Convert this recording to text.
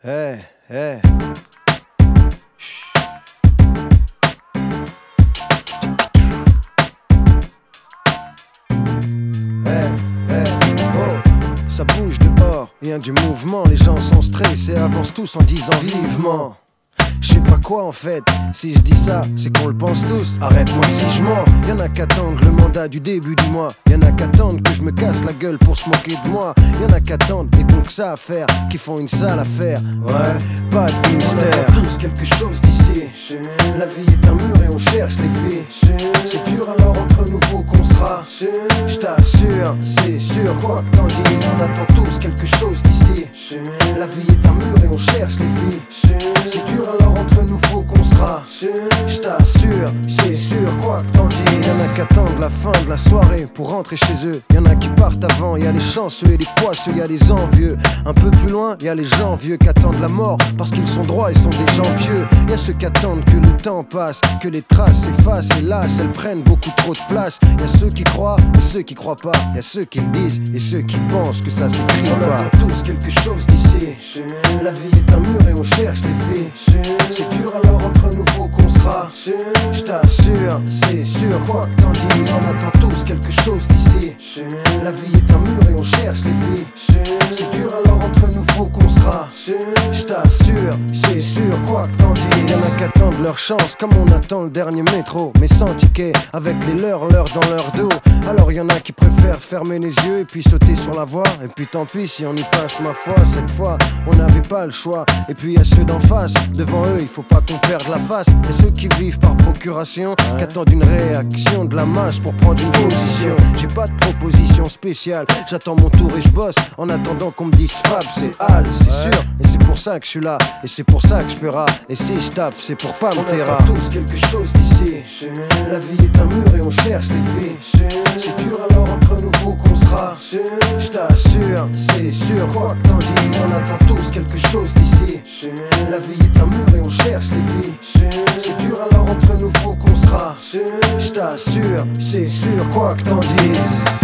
Hey, hey. Ça bouge dehors, y a du mouvement, les gens sont stressés et avancent tous en disant vivement. Je sais pas quoi en fait, si je dis ça, c'est qu'on le pense tous. Arrête-moi si je mens, y'en a qu'attendent le mandat du début du mois. Y'en a qu'attendent que je me casse la gueule pour se moquer de moi. Y'en a qu'attendent des bons que ça à faire, qui font une sale affaire. Ouais, pas de mystère. On a tous quelque chose d'ici. La vie est un mur et on cherche les filles. C'est dur alors entre nous faut qu'on sera. Je t'assure, c'est sûr, quoi que t'en dises. On attend tous quelque chose d'ici. La vie est un mur et on cherche les filles. C'est dur alors entre nous faut qu'on sera. Je t'assure, c'est sûr, quoi que t'en dises. Y'en a qui attendent la fin de la soirée pour rentrer chez eux. Y'en a qui partent avant, y'a les chanceux et les poisseux, y'a les envieux. Un peu plus loin, y'a les gens vieux qui attendent la mort parce qu'ils sont droits et sont des gens pieux. Y'a ceux qui attendent que le temps passe, que les traces s'effacent, hélas elles prennent beaucoup trop de place. Y'a ceux qui croient et ceux qui croient pas. Y'a ceux qui le disent et ceux qui pensent que ça s'écrit pas. On attend tous quelque chose d'ici. La vie est un mur et on cherche les filles. C'est dur alors entre nous faut qu'on sera. Je t'assure, c'est sûr, quoi que t'en dises. On attend tous quelque chose d'ici. La vie est un mur et on cherche les filles. C'est dur alors entre nous faut qu'on sera. Je t'assure, c'est sûr, quoi que t'en dises. Y'en a qui attendent leur chance comme on attend le dernier métro, mais sans ticket, avec les leurs dans leur dos. Alors y'en a qui préfèrent fermer les yeux et puis sauter sur la voie. Et puis tant pis si on y passe ma foi. Cette fois on n'avait pas le choix. Et puis y'a ceux d'en face, devant eux il faut pas qu'on perde la face. Y'a ceux qui vivent par procuration, qui attendent une réaction de la masse pour prendre une position. J'ai pas de proposition spéciale, j'attends mon tour et je bosse en attendant qu'on me dise Fab, c'est Al, c'est sûr. Et c'est pour ça que je suis là, et c'est pour ça que je paiera. Et si je taffe, c'est pour pas me terra. On attend tous quelque chose d'ici. La vie est un mur et on cherche les filles. C'est dur alors entre nous faut qu'on sera. Je t'assure, c'est sûr, quoi que t'en dises. On attend tous quelque chose d'ici. La vie est un mur et on cherche les filles. C'est dur alors entre nous faut qu'on sera. Je t'assure, c'est sûr, quoi que t'en dises.